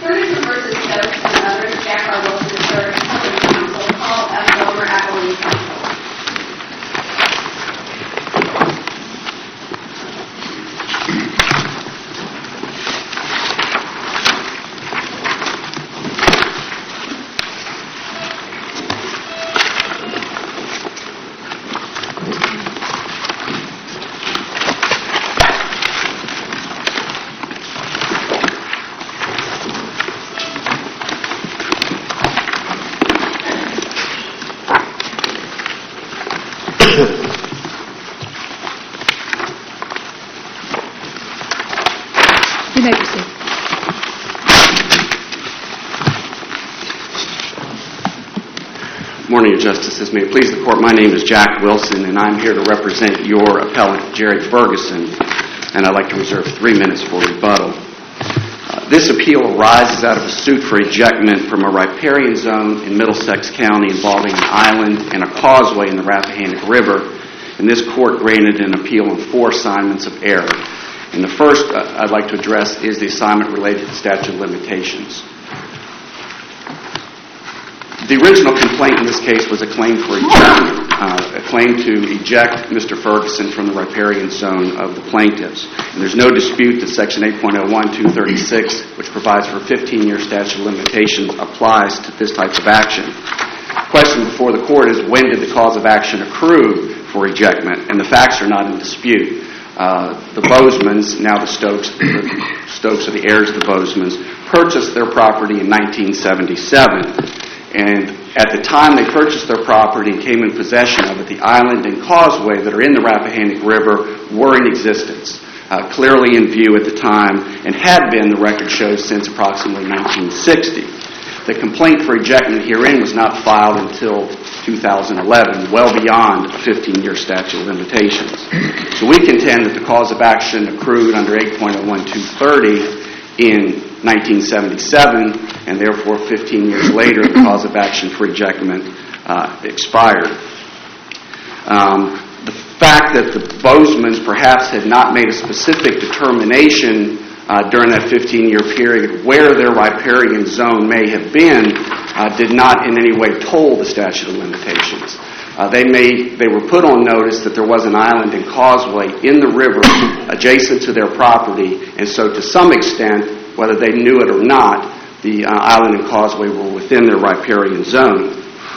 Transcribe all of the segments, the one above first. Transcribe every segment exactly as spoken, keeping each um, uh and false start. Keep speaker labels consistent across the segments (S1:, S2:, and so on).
S1: Ferguson versus Stokes and others, Jack R. Wilson, third, Public Counsel, Paul F. Gomer, Appellate Counsel.
S2: You may proceed.
S3: Morning, Your Justices. May it please the Court, my name is Jack Wilson, and I'm here to represent your appellant, Jared Ferguson, and I'd like to reserve three minutes for rebuttal. Uh, this appeal arises out of a suit for ejectment from a riparian zone in Middlesex County involving an island and a causeway in the Rappahannock River, and this Court granted an appeal on four assignments of error. And the first uh, I'd like to address is the assignment related to statute of limitations. The original complaint in this case was a claim for ejectment, uh, a claim to eject Mister Ferguson from the riparian zone of the plaintiffs. And there's no dispute that Section eight point oh one two thirty-six, which provides for a fifteen-year statute of limitations, applies to this type of action. The question before the Court is, when did the cause of action accrue for ejectment? And the facts are not in dispute. Uh, the Bozemans, now the Stokes, the Stokes are the heirs of the Bozemans, purchased their property in nineteen seventy-seven. And at the time they purchased their property and came in possession of it, the island and causeway that are in the Rappahannock River were in existence, uh, clearly in view at the time, and had been, the record shows, since approximately nineteen sixty. The complaint for ejectment herein was not filed until two thousand eleven, well beyond a fifteen-year statute of limitations. So we contend that the cause of action accrued under eight point oh one two thirty in nineteen seventy-seven, and therefore fifteen years later the cause of action for ejectment uh, expired. Um, the fact that the Bozemans perhaps had not made a specific determination Uh, during that fifteen-year period where their riparian zone may have been uh, did not in any way toll the statute of limitations. Uh, they made, they were put on notice that there was an island and causeway in the river adjacent to their property, and so to some extent, whether they knew it or not, the uh, island and causeway were within their riparian zone.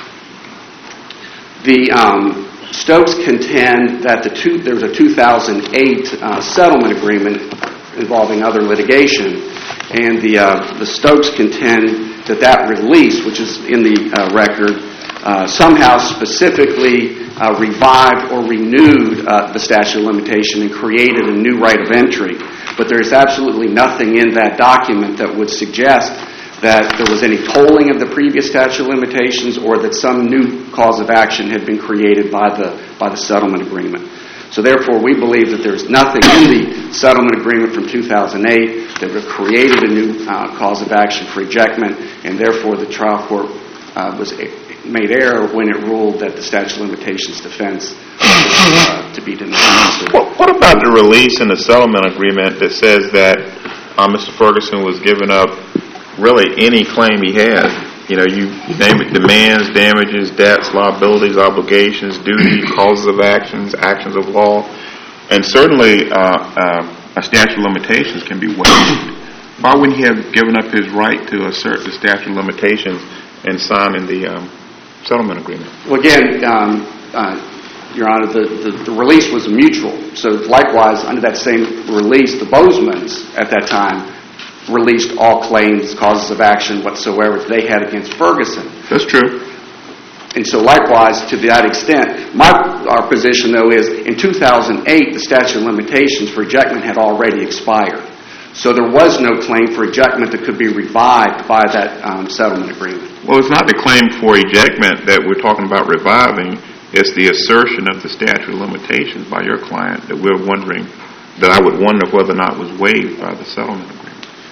S3: The um, Stokes contend that the two, there was a two thousand eight uh, settlement agreement involving other litigation, and the uh, the Stokes contend that that release, which is in the uh, record, uh, somehow specifically uh, revived or renewed uh, the statute of limitation and created a new right of entry. But there is absolutely nothing in that document that would suggest that there was any tolling of the previous statute of limitations or that some new cause of action had been created by the by the settlement agreement. So therefore, we believe that there's nothing in the settlement agreement from two thousand eight that would have created a new uh, cause of action for ejectment, and therefore the trial court uh, was made error when it ruled that the statute of limitations defense was uh, to be denied.
S4: What, what about the release in the settlement agreement that says that uh, Mister Ferguson was giving up really any claim he had? You know, you name it: demands, damages, debts, liabilities, obligations, duties, causes of actions, actions of law, and certainly uh, uh, a statute of limitations can be waived. Why wouldn't he have given up his right to assert the statute of limitations and signing the um, settlement agreement?
S3: Well, again, um, uh, Your Honor, the, the, the release was mutual. So likewise, under that same release, the Bozemans at that time released all claims, causes of action whatsoever they had against Ferguson.
S4: That's true.
S3: And so likewise, to that extent, my our position, though, is in two thousand eight, the statute of limitations for ejectment had already expired. So there was no claim for ejectment that could be revived by that um, settlement agreement.
S4: Well, it's not the claim for ejectment that we're talking about reviving. It's the assertion of the statute of limitations by your client that we're wondering, that I would wonder whether or not it was waived by the settlement agreement.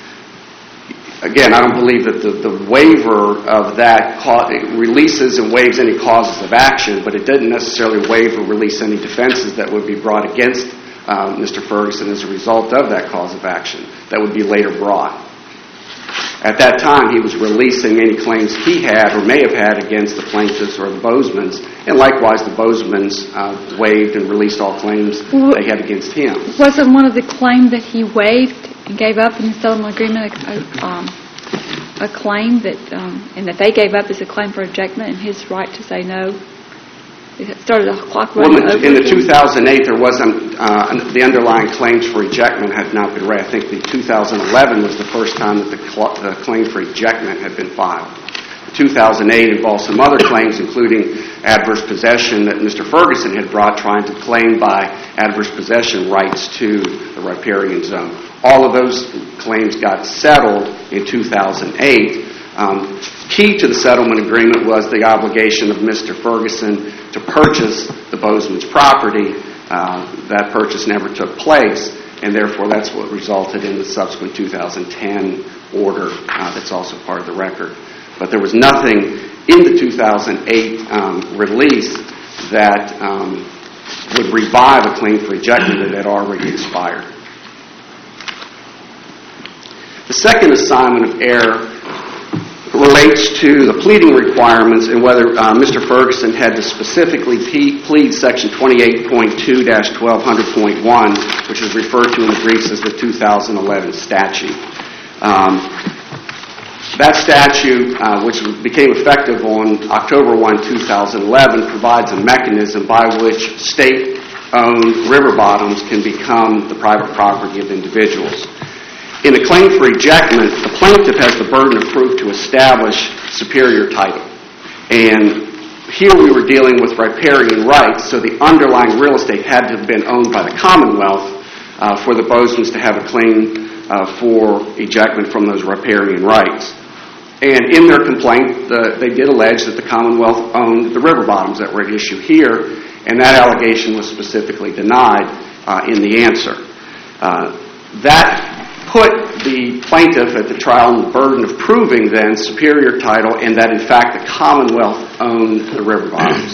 S3: Again, I don't believe that the, the waiver of that ca- releases and waives any causes of action, but it didn't necessarily waive or release any defenses that would be brought against um, Mister Ferguson as a result of that cause of action that would be later brought. At that time, he was releasing any claims he had or may have had against the plaintiffs or the Bozemans, and likewise the Bozemans uh, waived and released all claims
S2: Well,
S3: they had against him.
S2: Wasn't one of the claims that he waived and gave up in the settlement agreement a, um, a claim that, um, and that they gave up as a claim for ejectment and his right to say no? It started a clock
S3: Well,
S2: running
S3: in the,
S2: over
S3: in the
S2: again?
S3: two thousand eight, there wasn't, uh, the underlying claims for ejectment had not been read. I think the two thousand eleven was the first time that the, cl- the claim for ejectment had been filed. The two thousand eight involved some other claims, including adverse possession that Mister Ferguson had brought, trying to claim by adverse possession rights to the riparian zone. All of those claims got settled in two thousand eight. Um, key to the settlement agreement was the obligation of Mister Ferguson to purchase the Bozeman's property. Uh, that purchase never took place, and therefore that's what resulted in the subsequent two thousand ten order uh, that's also part of the record. But there was nothing in the two thousand eight um, release that um, would revive a claim for ejectment that had already expired. The second assignment of error relates to the pleading requirements and whether uh, Mister Ferguson had to specifically pe- plead Section twenty-eight point two dash twelve hundred point one, which is referred to in the briefs as the two thousand eleven statute. Um, that statute, uh, which became effective on October first, two thousand eleven, provides a mechanism by which state-owned river bottoms can become the private property of individuals. In a claim for ejectment, the plaintiff has the burden of proof to establish superior title. And here we were dealing with riparian rights, so the underlying real estate had to have been owned by the Commonwealth uh, for the Bozemans to have a claim uh, for ejectment from those riparian rights. And in their complaint, the, they did allege that the Commonwealth owned the river bottoms that were at issue here, and that allegation was specifically denied uh, in the answer. Uh, that put the plaintiff at the trial on the burden of proving then superior title and that in fact the Commonwealth owned the river bottoms.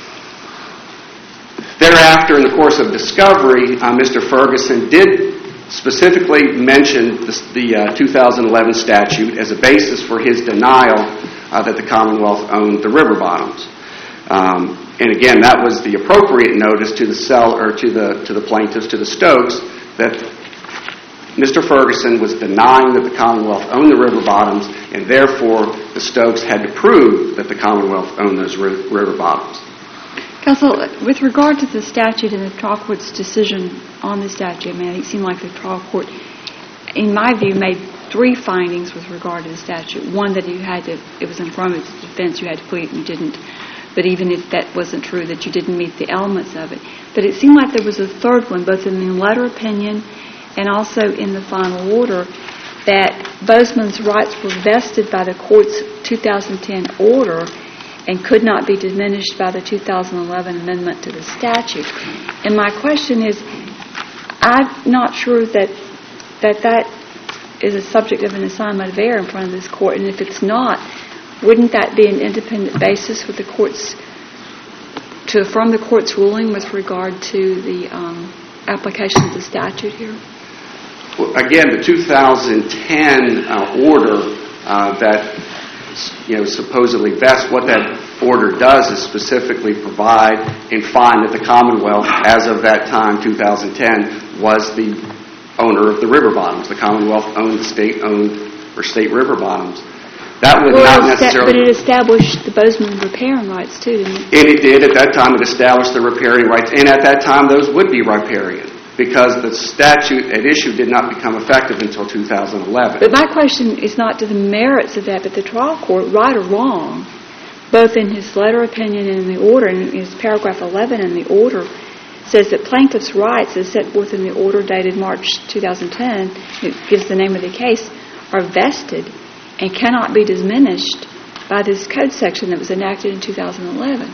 S3: Thereafter, in the course of discovery, uh, Mister Ferguson did specifically mention the, the uh, two thousand eleven statute as a basis for his denial uh, that the Commonwealth owned the river bottoms. Um, and again, that was the appropriate notice to the sell or to the to the plaintiffs, to the Stokes, that Mister Ferguson was denying that the Commonwealth owned the river bottoms, and therefore the Stokes had to prove that the Commonwealth owned those ri- river bottoms.
S2: Counsel, with regard to the statute and the trial court's decision on the statute, I mean, it seemed like the trial court, in my view, made three findings with regard to the statute. One, that you had to, it was in front of the defense, you had to plead, and you didn't. But even if that wasn't true, that you didn't meet the elements of it. But it seemed like there was a third one, both in the letter opinion and also in the final order, that Bozeman's rights were vested by the court's two thousand ten order and could not be diminished by the two thousand eleven amendment to the statute. And my question is, I'm not sure that that that is a subject of an assignment of error in front of this court, and if it's not, wouldn't that be an independent basis for the courts to affirm the court's ruling with regard to the um, application of the statute here?
S3: Well, again, the two thousand ten uh, order uh, that you know supposedly vests, what that order does is specifically provide and find that the Commonwealth, as of that time, two thousand ten, was the owner of the river bottoms. The Commonwealth owned state-owned or state river bottoms. That would
S2: well,
S3: not necessarily...
S2: But it established the Bozeman riparian rights, too, didn't it?
S3: And it did. At that time, it established the riparian rights. And at that time, those would be riparian, because the statute at issue did not become effective until two thousand eleven.
S2: But my question is not to the merits of that, but the trial court, right or wrong, both in his letter opinion and in the order, and in his paragraph eleven in the order, says that plaintiff's rights, as set forth in the order dated March two thousand ten, it gives the name of the case, are vested and cannot be diminished by this code section that was enacted in two thousand eleven.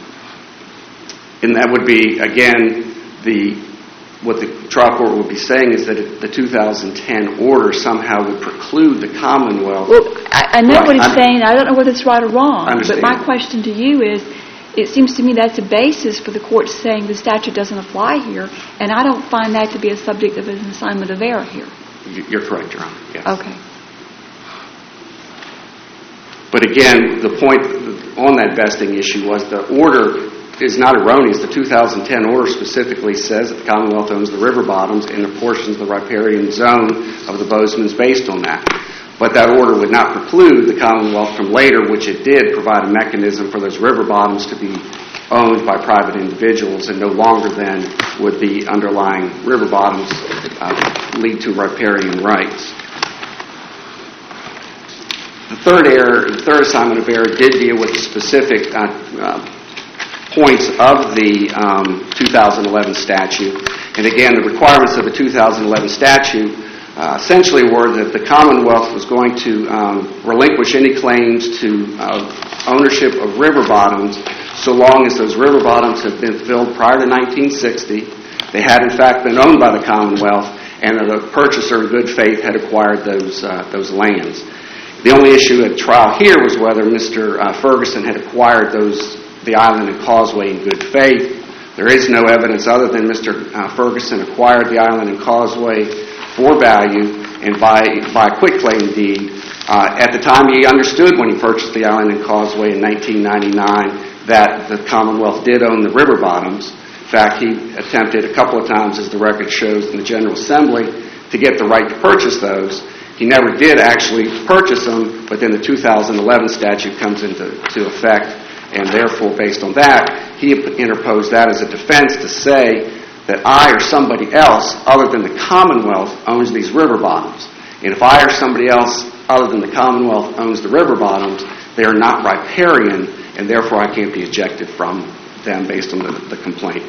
S3: And that would be, again, the what the trial court would be saying is that it, the two thousand ten order somehow would preclude the Commonwealth.
S2: Well, I, I know
S3: right,
S2: what he's
S3: I'm,
S2: saying. I don't know whether it's right or wrong.
S3: But
S2: my question to you is, it seems to me that's a basis for the court saying the statute doesn't apply here, and I don't find that to be a subject of an assignment of error here.
S3: You're correct, Your Honor. Yes.
S2: Okay.
S3: But again, the point on that vesting issue was the order is not erroneous. The two thousand ten order specifically says that the Commonwealth owns the river bottoms and apportions the riparian zone of the Bozeman's based on that. But that order would not preclude the Commonwealth from later, which it did, provide a mechanism for those river bottoms to be owned by private individuals, and no longer then would the underlying river bottoms uh, lead to riparian rights. The third error, the third assignment of error did deal with the specific uh, uh, points of the um, two thousand eleven statute. And again, the requirements of the two thousand eleven statute uh, essentially were that the Commonwealth was going to um, relinquish any claims to uh, ownership of river bottoms so long as those river bottoms had been filled prior to nineteen sixty. They had in fact been owned by the Commonwealth, and that a purchaser in good faith had acquired those uh, those lands. The only issue at trial here was whether Mister Uh, Ferguson had acquired those the island and causeway in good faith. There is no evidence other than Mister Uh, Ferguson acquired the island and causeway for value and by by a quitclaim deed. Uh, at the time, he understood when he purchased the island and causeway in nineteen ninety-nine that the Commonwealth did own the river bottoms. In fact, he attempted a couple of times, as the record shows in the General Assembly, to get the right to purchase those. He never did actually purchase them, but then the two thousand eleven statute comes into to effect, and therefore, based on that, he interposed that as a defense to say that I or somebody else other than the Commonwealth owns these river bottoms. And if I or somebody else other than the Commonwealth owns the river bottoms, they are not riparian, and therefore I can't be ejected from them based on the, the complaint.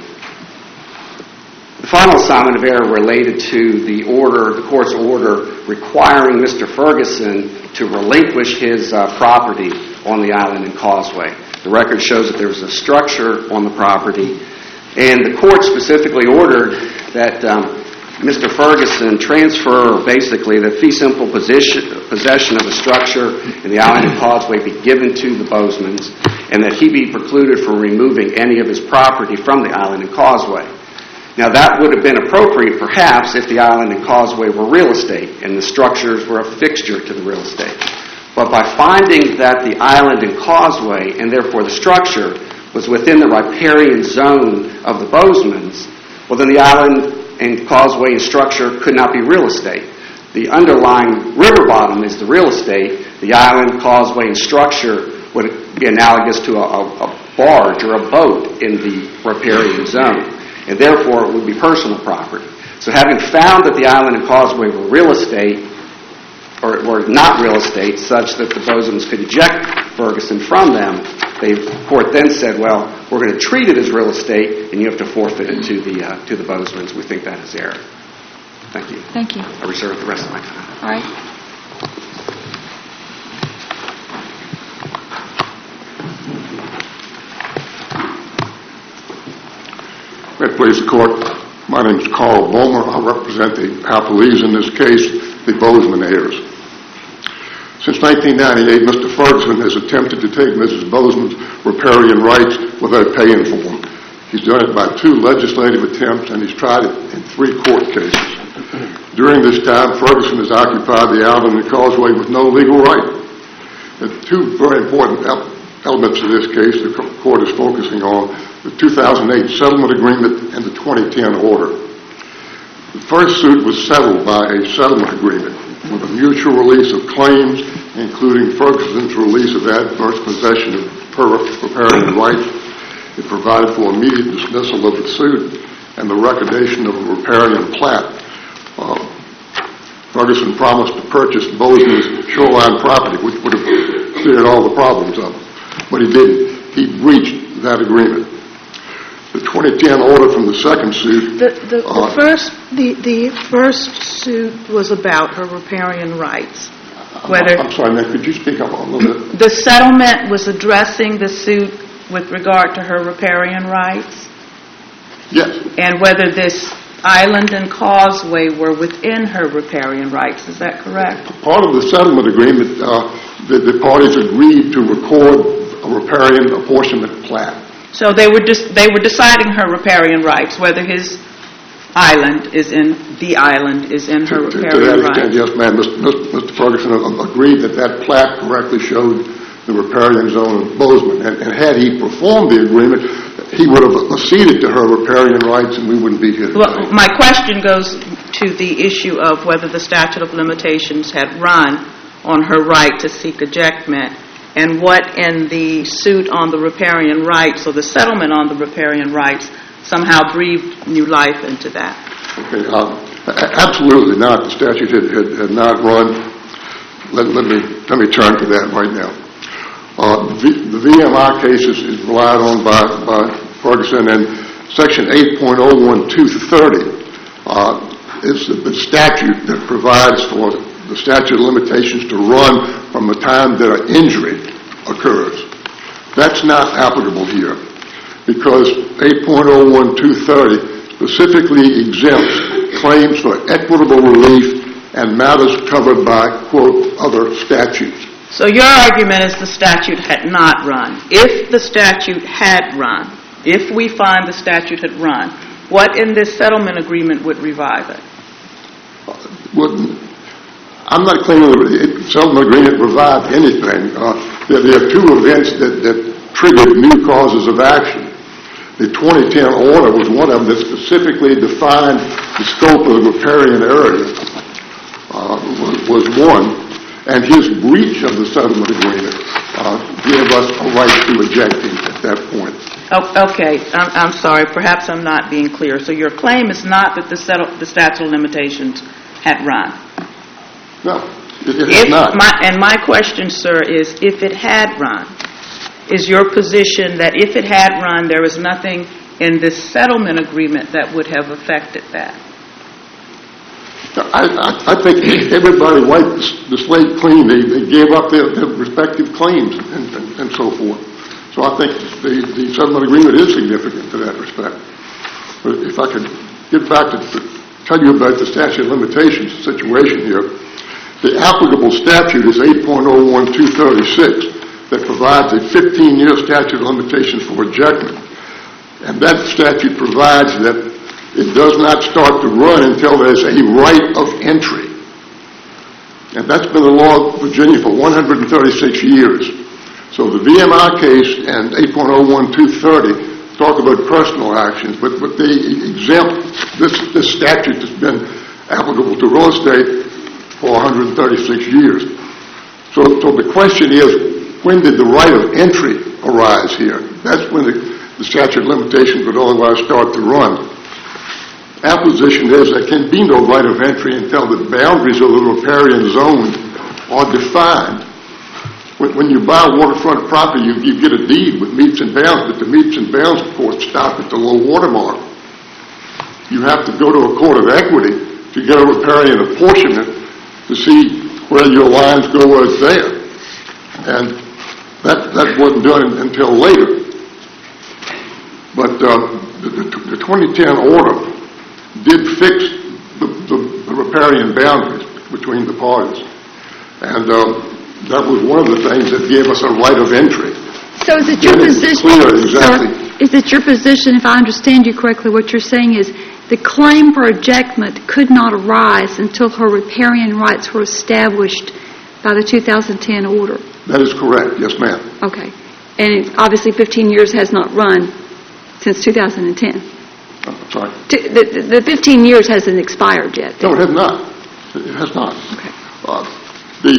S3: The final assignment of error related to the order, the court's order requiring Mister Ferguson to relinquish his uh, property on the island and causeway. The record shows that there was a structure on the property, and the court specifically ordered that um, Mister Ferguson transfer, basically, the fee simple position, possession of the structure in the island and causeway be given to the Bozemans, and that he be precluded from removing any of his property from the island and causeway. Now, that would have been appropriate, perhaps, if the island and causeway were real estate and the structures were a fixture to the real estate. But by finding that the island and causeway, and therefore the structure, was within the riparian zone of the Bozemans, well, then the island and causeway and structure could not be real estate. The underlying river bottom is the real estate. The island, causeway, and structure would be analogous to a, a, a barge or a boat in the riparian zone, and therefore it would be personal property. So having found that the island and causeway were real estate, or were not real estate, such that the Bozemans could eject Ferguson from them, the court then said, well, we're going to treat it as real estate, and you have to forfeit it to the uh, to the Bozemans. We think that is error. Thank you.
S2: Thank you.
S3: I reserve the rest of my time.
S2: All right.
S5: May it please the court. My name is Carl Bomer. I represent the appellees in this case, the Bozeman heirs. Since nineteen ninety-eight, Mister Ferguson has attempted to take Missus Bozeman's riparian rights without paying for them. He's done it by two legislative attempts, and he's tried it in three court cases. During this time, Ferguson has occupied the island and causeway with no legal right. The two very important elements of this case the court is focusing on: the two thousand eight settlement agreement and the twenty ten order. The first suit was settled by a settlement agreement with a mutual release of claims, including Ferguson's release of adverse possession of riparian rights. It provided for immediate dismissal of the suit and the recordation of a riparian plat. Uh, Ferguson promised to purchase Bozeman's shoreline property, which would have cleared all the problems up, but he didn't. He breached that agreement. The twenty ten order from the second suit.
S6: The, the,
S5: uh,
S6: the first, the, the first suit was about her riparian rights. Whether
S5: I'm sorry, ma'am, could you speak up a little bit?
S6: the settlement was addressing the suit with regard to her riparian rights,
S5: Yes.
S6: and whether this island and causeway were within her riparian rights. Is that correct?
S5: Part of the settlement agreement, uh, the, the parties agreed to record a riparian apportionment plat.
S6: So they were just they were deciding her riparian rights, whether his island is in the island is in her
S5: To, to,
S6: riparian
S5: to that extent,
S6: rights.
S5: yes, ma'am. Mister Mister Ferguson agreed that that plat correctly showed the riparian zone of Bozeman. And, and had he performed the agreement, he would have acceded to her riparian rights, and we wouldn't be here today.
S6: Well, my question goes to the issue of whether the statute of limitations had run on her right to seek ejectment, and what in the suit on the riparian rights, or the settlement on the riparian rights, somehow breathed new life into that.
S5: Okay, uh, absolutely not. The statute had, had, had not run. Let, let me let me turn to that right now. Uh, the, the V M I case is, is relied on by, by Ferguson, and Section eight point oh one two thirty uh, is the, the statute that provides for the statute of limitations to run from the time that an injury occurs. That's not applicable here, because eight point oh one two thirty specifically exempts claims for equitable relief and matters covered by, quote, other statutes.
S6: So your argument is the statute had not run. If the statute had run, if we find the statute had run, what in this settlement agreement would revive it?
S5: Well, I'm not claiming the settlement agreement revived anything. Uh, there, there are two events that, that triggered new causes of action. The twenty ten order was one of them that specifically defined the scope of the riparian area, uh, was, was one, and his breach of the settlement agreement uh, gave us a right to eject him at that point.
S6: Oh, okay, I'm, I'm sorry. Perhaps I'm not being clear. So your claim is not that the, settle, the statute of limitations had run.
S5: No, it, it
S6: if
S5: is not.
S6: My, and my question, sir, is if it had run, is your position that if it had run, there was nothing in this settlement agreement that would have affected that?
S5: I, I, I think everybody wiped the, the slate clean. They, they gave up their, their respective claims and, and, and so forth. So I think the, the settlement agreement is significant to that respect. But if I could get back to, to tell you about the statute of limitations situation here, the applicable statute is eight point oh one two thirty-six that provides a fifteen-year statute of limitations for ejectment. And that statute provides that it does not start to run until there's a right of entry. And that's been the law of Virginia for one hundred thirty-six years. So the V M I case and eight point oh one two thirty talk about personal actions, but, but they exempt this, this statute that's been applicable to real estate for one hundred thirty-six years. So, so the question is, when did the right of entry arise here? That's when the, the statute of limitations would otherwise start to run. Our position is there can be no right of entry until the boundaries of the riparian zone are defined. When, when you buy waterfront property, you, you get a deed with meets and bounds, but the meets and bounds, of course, stop at the low water mark. You have to go to a court of equity to get a riparian apportionment to see where your lines go as there. And that, that wasn't done until later. But uh, the, the, the twenty ten order did fix the, the, the riparian boundaries between the parties. And uh, that was one of the things that gave us a right of entry.
S2: So is it your
S5: And it's
S2: position,
S5: clear exactly.
S2: sir, is it your position, if I understand you correctly, what you're saying is the claim for ejectment could not arise until her riparian rights were established by the two thousand ten order?
S5: That is correct, yes, ma'am.
S2: Okay. And it, obviously fifteen years has not run since two thousand ten.
S5: I'm sorry.
S2: The, the, the fifteen years hasn't expired yet.
S5: No, it has not. It has not.
S2: Okay.
S5: Uh, the,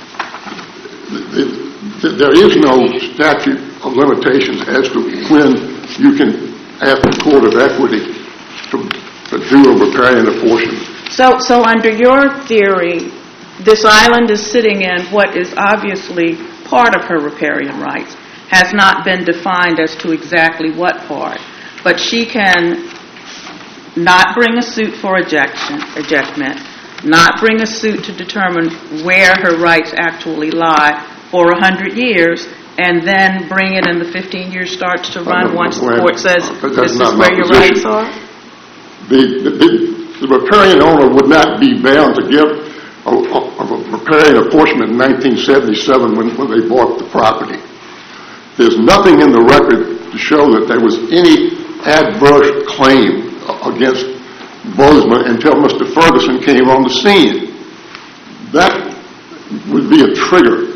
S5: the, the, there is no statute of limitations as to when you can ask the court of equity to, to do a riparian apportionment.
S6: So, so under your theory, this island is sitting in what is obviously part of her riparian rights, has not been defined as to exactly what part, but she can not bring a suit for ejection, ejectment, not bring a suit to determine where her rights actually lie for a hundred years, and then bring it and the fifteen years starts to run once the court says this is where your rights are?
S5: The, the, the, the riparian owner would not be bound to give a, a, a riparian apportionment in nineteen seventy-seven when, when they bought the property. There's nothing in the record to show that there was any adverse claim against Bozeman until Mister Ferguson came on the scene. That would be a trigger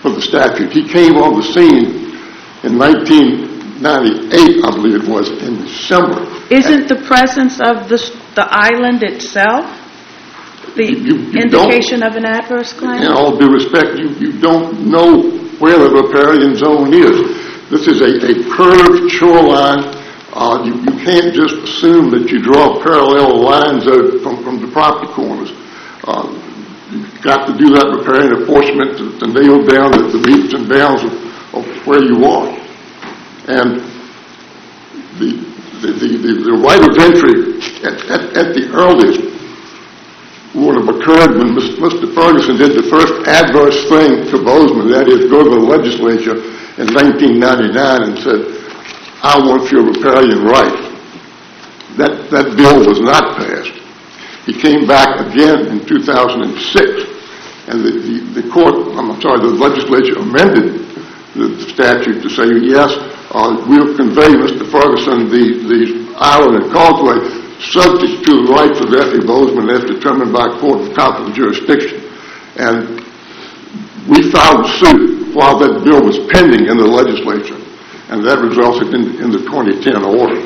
S5: for the statute. He came on the scene in nineteen ninety-eight, I believe it was, in December.
S6: Isn't the presence of the, the island itself the
S5: You- you
S6: indication of an adverse claim?
S5: In all due respect, you, you don't know where the riparian zone is. This is a, a curved shoreline. Uh, you, you can't just assume that you draw parallel lines out from, from the property corners. Uh, you've got to do that riparian apportionment to, to nail down the, the metes and bounds of, of where you are. And the, the, the, the, the right of entry at, at, at the earliest would have occurred when Mister Ferguson did the first adverse thing to Bozeman, that is, go to the legislature in nineteen ninety-nine and said, I want your riparian right. That, that bill was not passed. He came back again in two thousand six, and the, the, the court, I'm sorry, the legislature amended the statute to say, yes, uh, we'll convey Mister Ferguson the, the island and causeway subject to the rights of F E Bozeman as determined by a court of competent jurisdiction. And we filed suit while that bill was pending in the legislature, and that resulted in, in the twenty ten order.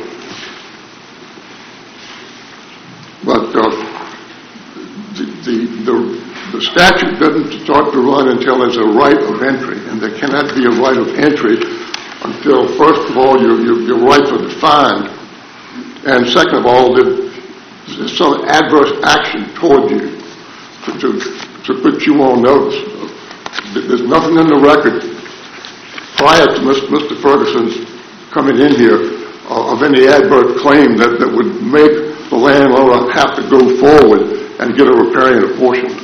S5: But uh, the, the, the, the statute doesn't start to run until there's a right of entry, and there cannot be a right of entry until, first of all, your, your, your rights are defined, and second of all, there's some adverse action toward you to, to, to put you on notice. There's nothing in the record prior to Mister Ferguson's coming in here uh, of any adverse claim that, that would make the landowner have to go forward and get a riparian apportionment.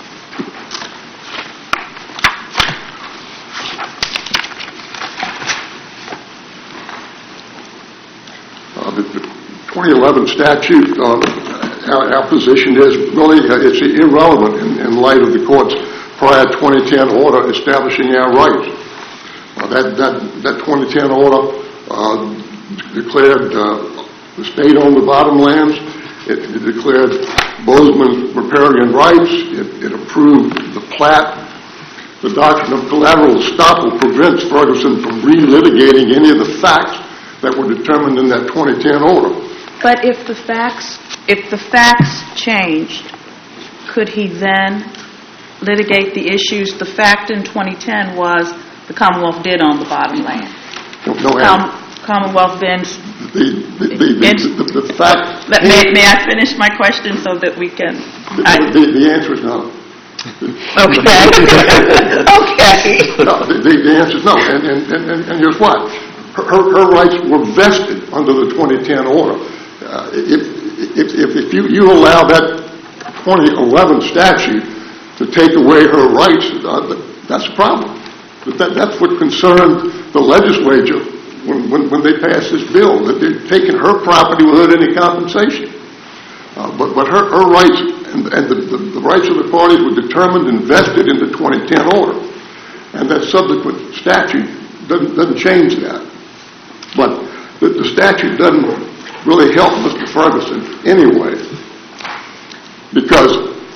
S5: Uh, the, the twenty eleven statute, uh, our, our position is really uh, it's irrelevant in, in light of the court's prior twenty ten order establishing our rights. Uh, that, that, that twenty ten order uh, declared uh, the state owned the bottomlands. It, it declared Bozeman's riparian rights. It, it approved the plat. The doctrine of collateral estoppel prevents Ferguson from relitigating any of the facts that were determined in that twenty ten order.
S6: But if the facts, if the facts changed, could he then litigate the issues? The fact in twenty ten was the Commonwealth did own the bottomland.
S5: No, no
S6: Com- Commonwealth then.
S5: The, the, the, the, the, the fact.
S6: Let, may, may I finish my question so that we can?
S5: The,
S6: I,
S5: the, the answer is no.
S6: okay. okay.
S5: No, the, the, the answer is no. And, and, and, and here's what. Her, her, her rights were vested under the twenty ten order. Uh, if, if, if, if you, you allow that twenty eleven statute to take away her rights, uh, that's a problem. That, that's what concerned the legislature when, when, when they passed this bill, that they'd taken her property without any compensation. Uh, but, but her, her rights and, and the, the, the rights of the parties were determined and vested in the twenty ten order. And that subsequent statute doesn't, doesn't change that. But the, the statute doesn't really help Mister Ferguson anyway, because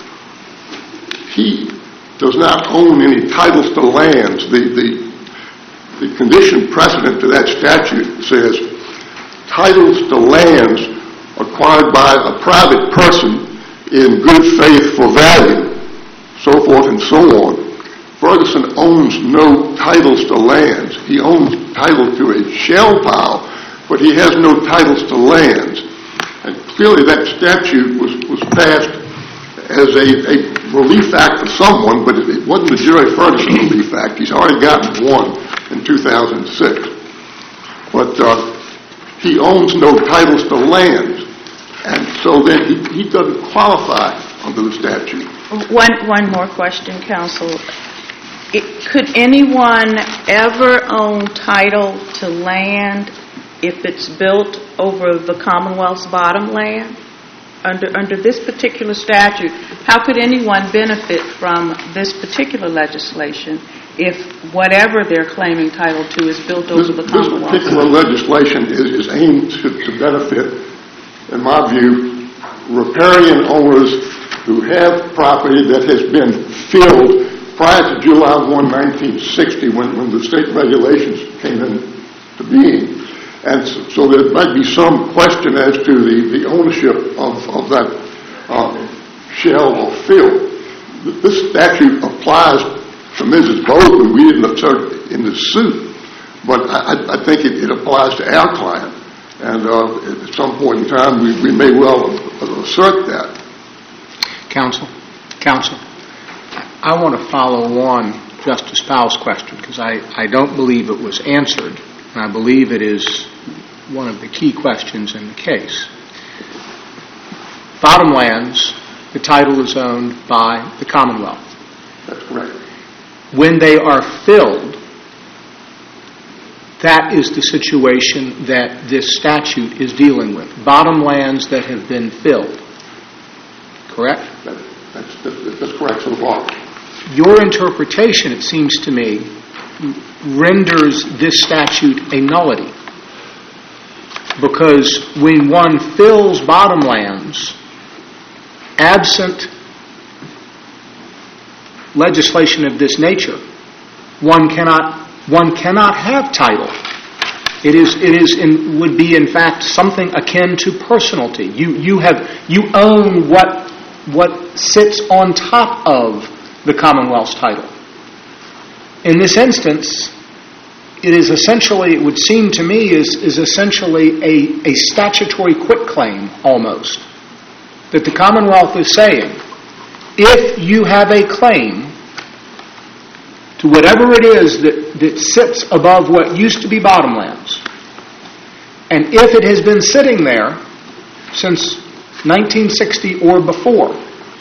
S5: he does not own any titles to lands. The, the, the condition precedent to that statute says titles to lands acquired by a private person in good faith for value, so forth and so on. Ferguson owns no titles to lands. He owns title to a shell pile, but he has no titles to lands. And clearly that statute was, was passed as a, a relief act for someone, but it, it wasn't the Jerry Ferguson relief act. He's already gotten one in two thousand six. But uh, he owns no titles to lands, and so then he, he doesn't qualify under the statute.
S6: One, one more question, counsel. It, could anyone ever own title to land if it's built over the Commonwealth's bottomland? Under, under this particular statute, how could anyone benefit from this particular legislation if whatever they're claiming title to is built
S5: This,
S6: over the
S5: this
S6: Commonwealth?
S5: particular legislation is, is aimed to, to benefit, in my view, riparian owners who have property that has been filled prior to July first, nineteen sixty, when, when the state regulations came into being. And so, so there might be some question as to the, the ownership of, of that uh, shell or fill. This statute applies to Missus Bozeman. We didn't assert in the suit, but I, I think it, it applies to our client. And uh, at some point in time, we, we may well assert that.
S7: Counsel, counsel, I want to follow on Justice Powell's question because I, I don't believe it was answered, and I believe it is one of the key questions in the case. Bottomlands, the title is owned by the Commonwealth.
S5: That's correct.
S7: When they are filled, that is the situation that this statute is dealing with. Bottomlands that have been filled. Correct?
S5: That, that's, that's, that's correct so far.
S7: Your interpretation, it seems to me, renders this statute a nullity. Because when one fills bottomlands, absent legislation of this nature, one cannot one cannot have title. It is it is in, would be in fact something akin to personalty. You you have you own what what sits on top of the Commonwealth's title. In this instance, it is essentially, it would seem to me, is is essentially a, a statutory quitclaim almost. That the Commonwealth is saying, if you have a claim to whatever it is that, that sits above what used to be bottomlands, and if it has been sitting there since nineteen sixty or before,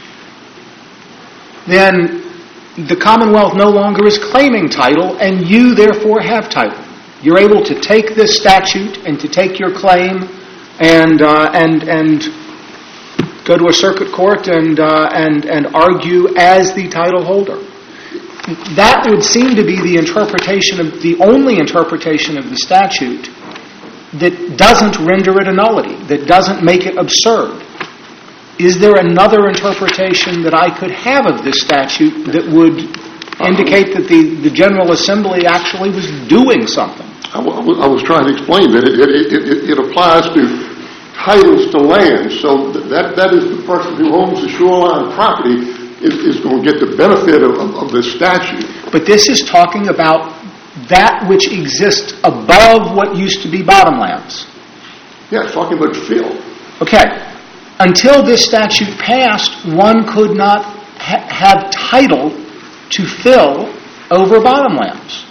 S7: then the Commonwealth no longer is claiming title, and you therefore have title. You're able to take this statute and to take your claim and uh, and and go to a circuit court and uh, and and argue as the title holder. That would seem to be the interpretation of the only interpretation of the statute that doesn't render it a nullity, that doesn't make it absurd. Is there another interpretation that I could have of this statute that would indicate that the, the General Assembly actually was doing something?
S5: I, w- I was trying to explain that it, it, it, it applies to titles to land, so that that is the person who owns the shoreline property is, is going to get the benefit of, of, of this statute.
S7: But this is talking about that which exists above what used to be bottomlands.
S5: Yeah, it's talking about fill.
S7: Okay. Until this statute passed, one could not ha- have title to fill over bottomlands.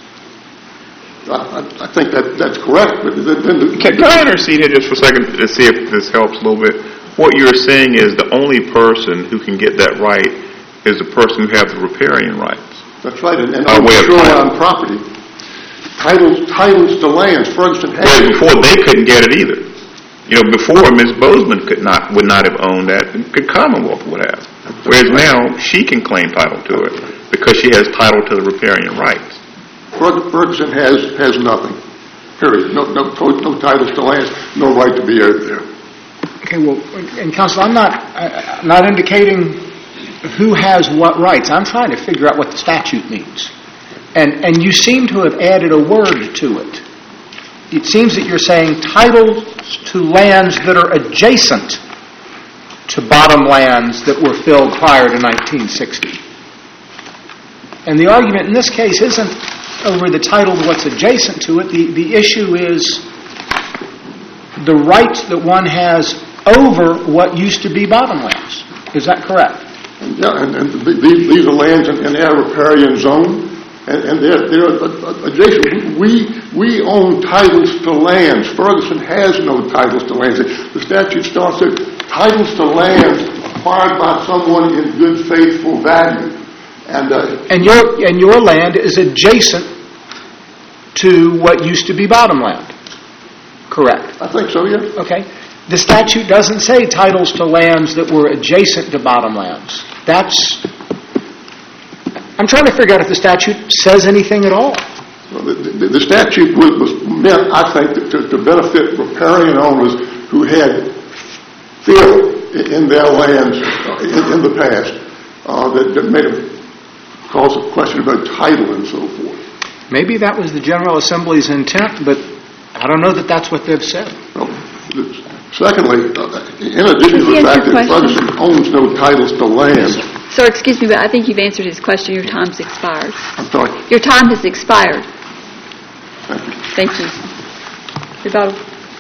S5: I, I think that that's correct. But then, then the,
S4: Can, can I intercede here just for a second to see if this helps a little bit? What you're saying is the only person who can get that right is the person who has the riparian rights.
S5: That's right, and, and
S4: By
S5: on
S4: way of
S5: shoreline
S4: title.
S5: property, titles titles to lands. Ferguson has.
S4: Whereas before they couldn't get it either. You know, before Miz Bozeman could not would not have owned that, the Commonwealth would have. Whereas now she can claim title to it because she has title to the riparian rights.
S5: Ferguson has has nothing. Period. No no no titles to lands. No right to be out there.
S7: Okay, well, and Counsel, I'm not I'm not indicating who has what rights. I'm trying to figure out what the statute means, and and you seem to have added a word to it. It seems that you're saying titles to lands that are adjacent to bottomlands that were filled prior to nineteen sixty. And the argument in this case isn't over the title to what's adjacent to it. The, the issue is the right that one has over what used to be bottomlands. Is that correct?
S5: Yeah, and, and these, these are lands in, in our riparian zone. And, and they're, they're adjacent. We we own titles to lands. Ferguson has no titles to lands. The statute starts at titles to lands acquired by someone in good faithful value. And uh,
S7: and your and your land is adjacent to what used to be bottomland. Correct.
S5: I think so. Yeah.
S7: Okay. The statute doesn't say titles to lands that were adjacent to bottomlands. That's. I'm trying to figure out if the statute says anything at all.
S5: Well, the, the, the statute was, was meant, I think, to, to benefit riparian owners who had fill in their lands in, in the past uh, that, that made them calls a question about title and so forth.
S7: Maybe that was the General Assembly's intent, but I don't know that that's what they've said.
S5: Well, secondly, uh, in addition to
S2: Has he
S5: the fact
S2: answered
S5: that
S2: your question?
S5: Ferguson owns no titles to land,
S2: Sir, excuse me, but I think you've answered his question. Your time's expired.
S5: I'm sorry,
S2: Your time has expired.
S5: thank you.
S2: Thank you. Rebuttal.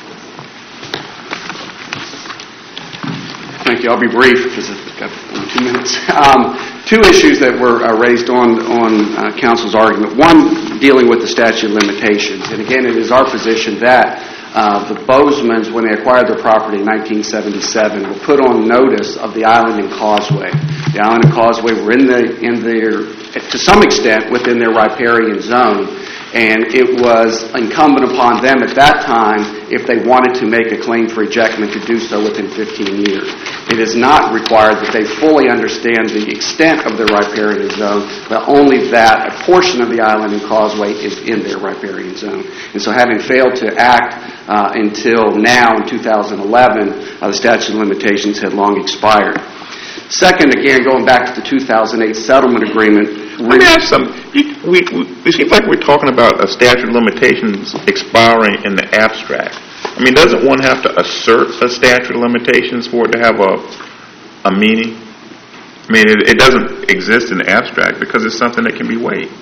S3: Thank you. I'll be brief because I've got only two minutes. Um, two issues that were uh, raised on on uh, counsel's argument. One, dealing with the statute of limitations. And again, it is our position that uh, the Bozeman's, when they acquired their property in nineteen seventy-seven, were put on notice of the island and causeway. The island and causeway were in the in their, to some extent, within their riparian zone. And it was incumbent upon them at that time, if they wanted to make a claim for ejectment, to do so within fifteen years. It is not required that they fully understand the extent of their riparian zone, but only that a portion of the island and causeway is in their riparian zone. And so having failed to act uh, until now, in two thousand eleven, uh, the statute of limitations had long expired. Second, again, going back to the two thousand eight settlement agreement.
S4: Let me ask something. You- We, we, it seems like we're talking about a statute of limitations expiring in the abstract. I mean, doesn't one have to assert a statute of limitations for it to have a a meaning? I mean, it, it doesn't exist in the abstract because it's something that can be waived.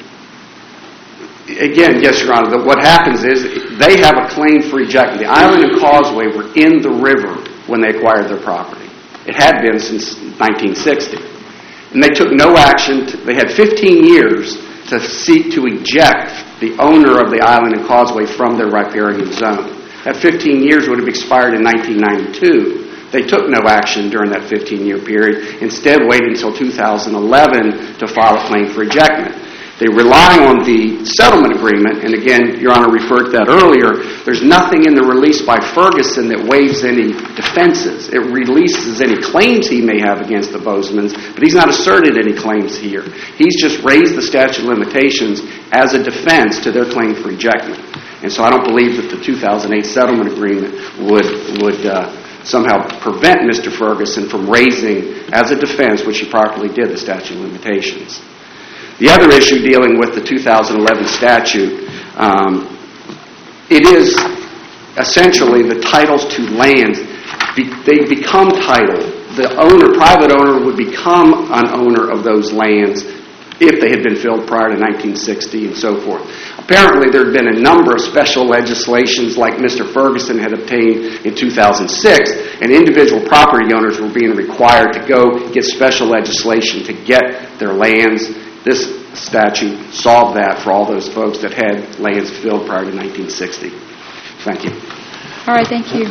S3: Again, yes, Your Honor. The, what happens is they have a claim for ejectment. The island and causeway were in the river when they acquired their property. It had been since nineteen sixty. And they took no action. To, they had fifteen years to seek to eject the owner of the island and causeway from their riparian zone. That fifteen years would have expired in nineteen ninety-two. They took no action during that fifteen-year period, instead waited until two thousand eleven to file a claim for ejectment. They rely on the settlement agreement, and again, Your Honor referred to that earlier. There's nothing in the release by Ferguson that waives any defenses. It releases any claims he may have against the Bozeman's, but he's not asserted any claims here. He's just raised the statute of limitations as a defense to their claim for ejectment. And so I don't believe that the two thousand eight settlement agreement would would uh, somehow prevent Mister Ferguson from raising, as a defense, which he properly did, the statute of limitations. The other issue dealing with the two thousand eleven statute, um, it is essentially the titles to lands. Be, they become title. The owner, private owner, would become an owner of those lands if they had been filled prior to nineteen sixty and so forth. Apparently, there had been a number of special legislations like Mister Ferguson had obtained in two thousand six, and individual property owners were being required to go get special legislation to get their lands. This statute solved that for all those folks that had lands filled prior to nineteen sixty. Thank you.
S2: All right, thank you.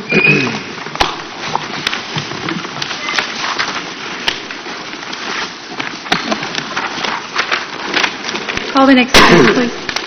S2: Call the next case, please.